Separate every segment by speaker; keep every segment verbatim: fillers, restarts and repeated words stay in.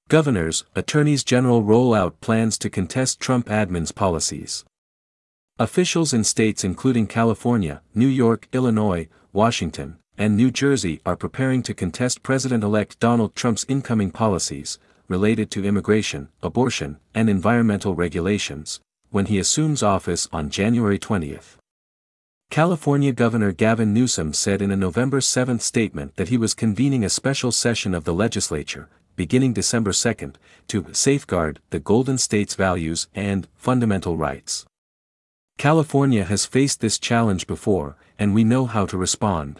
Speaker 1: Governors, attorneys general roll out plans to contest Trump admin's policies. Officials in states including California, New York, Illinois, Washington, and New Jersey are preparing to contest President-elect Donald Trump's incoming policies, related to immigration, abortion, and environmental regulations, when he assumes office on January twentieth. California Governor Gavin Newsom said in a November seventh statement that he was convening a special session of the legislature, beginning December second, to safeguard the Golden State's values and fundamental rights. California has faced this challenge before, and we know how to respond.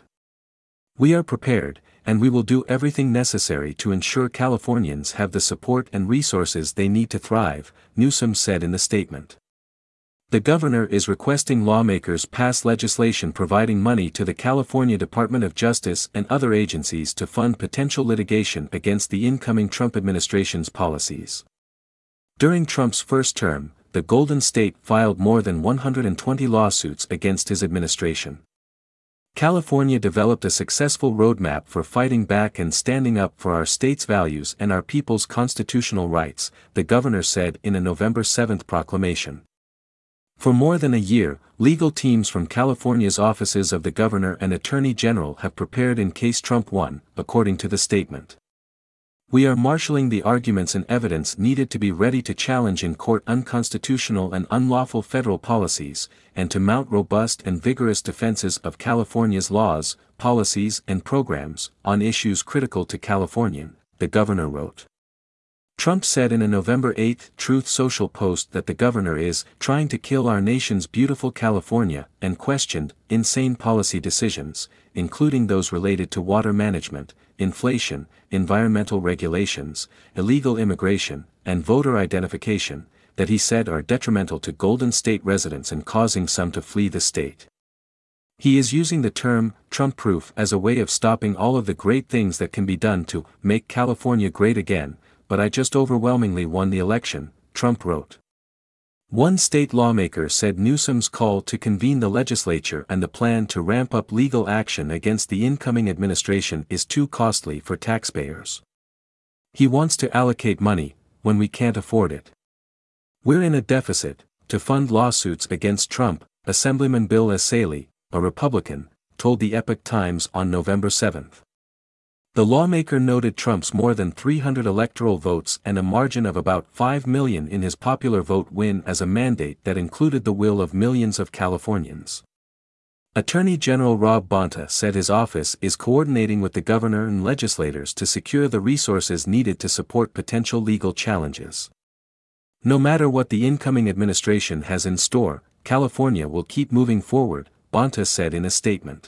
Speaker 1: We are prepared, and we will do everything necessary to ensure Californians have the support and resources they need to thrive, Newsom said in the statement. The governor is requesting lawmakers pass legislation providing money to the California Department of Justice and other agencies to fund potential litigation against the incoming Trump administration's policies. During Trump's first term, the Golden State filed more than one hundred twenty lawsuits against his administration. California developed a successful roadmap for fighting back and standing up for our state's values and our people's constitutional rights, the governor said in a November seventh proclamation. For more than a year, legal teams from California's offices of the governor and attorney general have prepared in case Trump won, according to the statement. We are marshaling the arguments and evidence needed to be ready to challenge in court unconstitutional and unlawful federal policies, and to mount robust and vigorous defenses of California's laws, policies and programs, on issues critical to Californian, the governor wrote. Trump said in a November eighth Truth Social post that the governor is trying to kill our nation's beautiful California, and questioned insane policy decisions, including those related to water management, inflation, environmental regulations, illegal immigration, and voter identification, that he said are detrimental to Golden State residents and causing some to flee the state. He is using the term Trump-proof as a way of stopping all of the great things that can be done to make California great again, but I just overwhelmingly won the election, Trump wrote. One state lawmaker said Newsom's call to convene the legislature and the plan to ramp up legal action against the incoming administration is too costly for taxpayers. He wants to allocate money, when we can't afford it. We're in a deficit, to fund lawsuits against Trump, Assemblyman Bill Essayli, a Republican, told the Epoch Times on November seventh. The lawmaker noted Trump's more than three hundred electoral votes and a margin of about five million in his popular vote win as a mandate that included the will of millions of Californians. Attorney General Rob Bonta said his office is coordinating with the governor and legislators to secure the resources needed to support potential legal challenges. No matter what the incoming administration has in store, California will keep moving forward, Bonta said in a statement.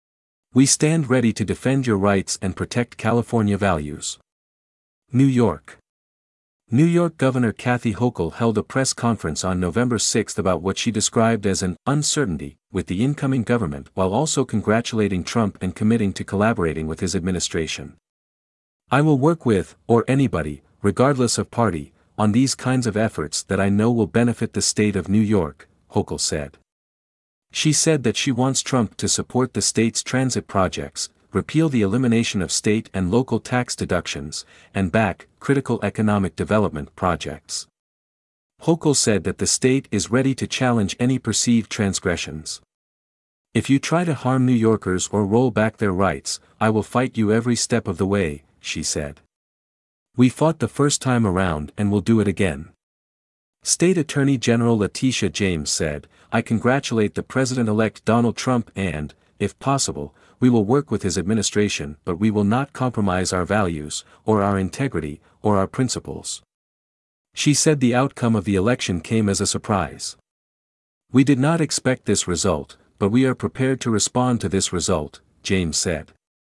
Speaker 1: We stand ready to defend your rights and protect California values. New York. New York Governor Kathy Hochul held a press conference on November sixth about what she described as an uncertainty with the incoming government while also congratulating Trump and committing to collaborating with his administration. I will work with, or anybody, regardless of party, on these kinds of efforts that I know will benefit the state of New York, Hochul said. She said that she wants Trump to support the state's transit projects, repeal the elimination of state and local tax deductions, and back critical economic development projects. Hochul said that the state is ready to challenge any perceived transgressions. If you try to harm New Yorkers or roll back their rights, I will fight you every step of the way, she said. We fought the first time around and will do it again. State Attorney General Letitia James said, I congratulate the President-elect Donald Trump and, if possible, we will work with his administration but we will not compromise our values, or our integrity, or our principles. She said the outcome of the election came as a surprise. We did not expect this result, but we are prepared to respond to this result, James said.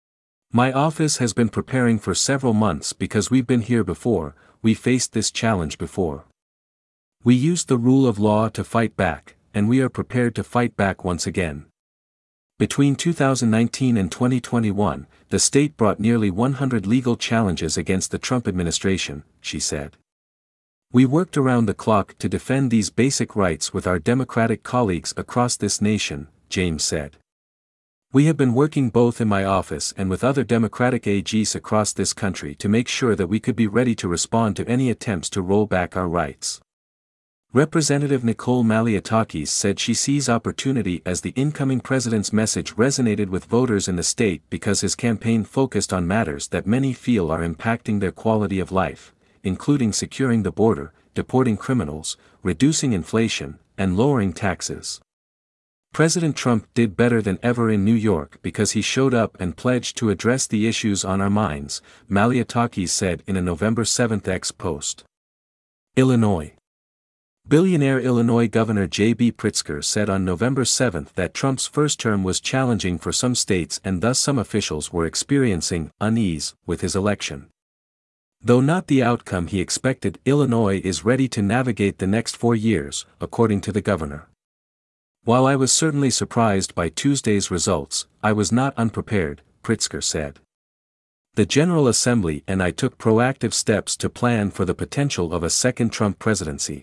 Speaker 1: My office has been preparing for several months because we've been here before, we faced this challenge before. We used the rule of law to fight back, and we are prepared to fight back once again. Between two thousand nineteen and twenty twenty-one, the state brought nearly one hundred legal challenges against the Trump administration, she said. We worked around the clock to defend these basic rights with our Democratic colleagues across this nation, James said. We have been working both in my office and with other Democratic A Gs across this country to make sure that we could be ready to respond to any attempts to roll back our rights. Representative Nicole Malliotakis said she sees opportunity as the incoming president's message resonated with voters in the state because his campaign focused on matters that many feel are impacting their quality of life, including securing the border, deporting criminals, reducing inflation, and lowering taxes. President Trump did better than ever in New York because he showed up and pledged to address the issues on our minds, Malliotakis said in a November seventh X post. Illinois. Billionaire Illinois Governor J B Pritzker said on November seventh that Trump's first term was challenging for some states and thus some officials were experiencing unease with his election. Though not the outcome he expected, Illinois is ready to navigate the next four years, according to the governor. While I was certainly surprised by Tuesday's results, I was not unprepared, Pritzker said. The General Assembly and I took proactive steps to plan for the potential of a second Trump presidency.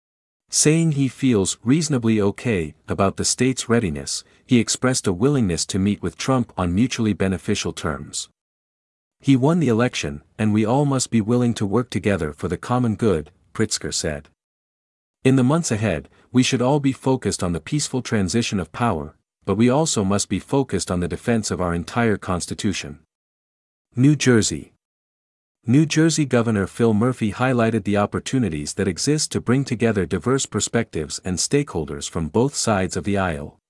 Speaker 1: Saying he feels reasonably okay about the state's readiness, he expressed a willingness to meet with Trump on mutually beneficial terms. He won the election, and we all must be willing to work together for the common good, Pritzker said. In the months ahead, we should all be focused on the peaceful transition of power, but we also must be focused on the defense of our entire Constitution. New Jersey. New Jersey Governor Phil Murphy highlighted the opportunities that exist to bring together diverse perspectives and stakeholders from both sides of the aisle.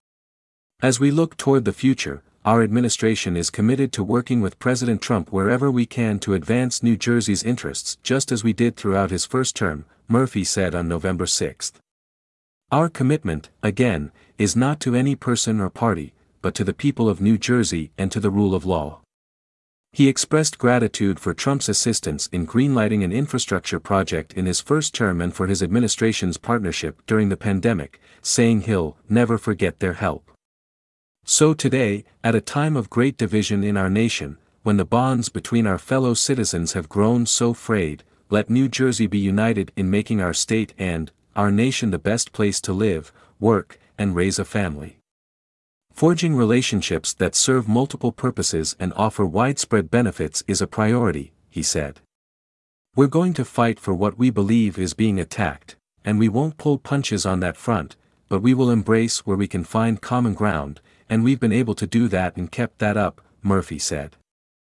Speaker 1: As we look toward the future, our administration is committed to working with President Trump wherever we can to advance New Jersey's interests just as we did throughout his first term, Murphy said on November sixth. Our commitment, again, is not to any person or party, but to the people of New Jersey and to the rule of law. He expressed gratitude for Trump's assistance in greenlighting an infrastructure project in his first term and for his administration's partnership during the pandemic, saying he'll never forget their help. So today, at a time of great division in our nation, when the bonds between our fellow citizens have grown so frayed, let New Jersey be united in making our state and our nation the best place to live, work, and raise a family. Forging relationships that serve multiple purposes and offer widespread benefits is a priority, he said. We're going to fight for what we believe is being attacked, and we won't pull punches on that front, but we will embrace where we can find common ground, and we've been able to do that and kept that up, Murphy said.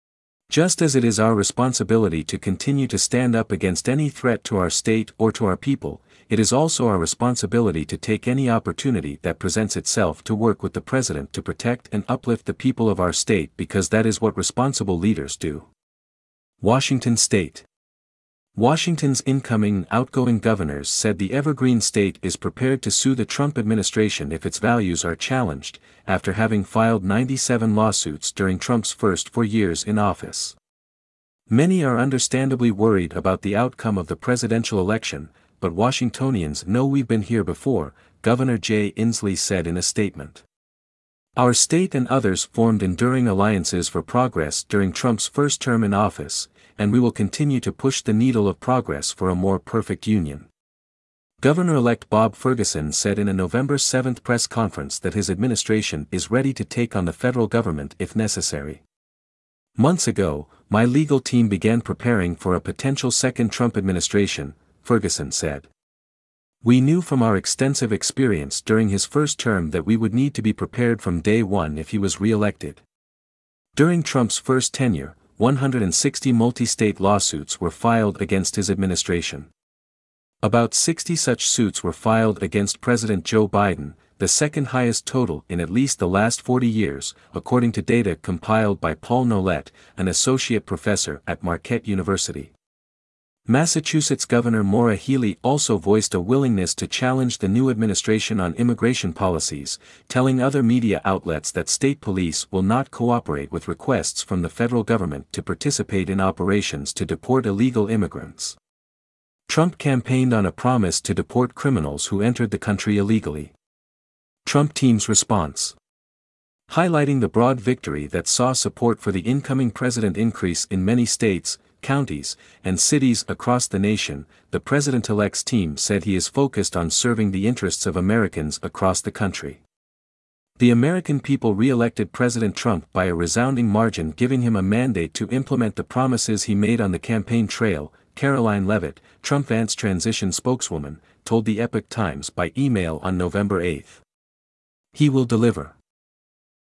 Speaker 1: Just as it is our responsibility to continue to stand up against any threat to our state or to our people, it is also our responsibility to take any opportunity that presents itself to work with the President to protect and uplift the people of our state because that is what responsible leaders do. Washington State. Washington's incoming and outgoing governors said the evergreen state is prepared to sue the Trump administration if its values are challenged, after having filed ninety-seven lawsuits during Trump's first four years in office. Many are understandably worried about the outcome of the presidential election, but Washingtonians know we've been here before, Governor Jay Inslee said in a statement. Our state and others formed enduring alliances for progress during Trump's first term in office, and we will continue to push the needle of progress for a more perfect union. Governor-elect Bob Ferguson said in a November seventh press conference that his administration is ready to take on the federal government if necessary. Months ago, my legal team began preparing for a potential second Trump administration, Ferguson said. We knew from our extensive experience during his first term that we would need to be prepared from day one if he was re-elected. During Trump's first tenure, one hundred sixty multi-state lawsuits were filed against his administration. About sixty such suits were filed against President Joe Biden, the second highest total in at least the last forty years, according to data compiled by Paul Nolet, an associate professor at Marquette University. Massachusetts Governor Maura Healey also voiced a willingness to challenge the new administration on immigration policies, telling other media outlets that state police will not cooperate with requests from the federal government to participate in operations to deport illegal immigrants. Trump campaigned on a promise to deport criminals who entered the country illegally. Trump team's response. Highlighting the broad victory that saw support for the incoming president increase in many states, counties, and cities across the nation, the president-elect's team said he is focused on serving the interests of Americans across the country. The American people re-elected President Trump by a resounding margin, giving him a mandate to implement the promises he made on the campaign trail, Caroline Leavitt, Trump-Vance transition spokeswoman, told the Epoch Times by email on November eighth. He will deliver.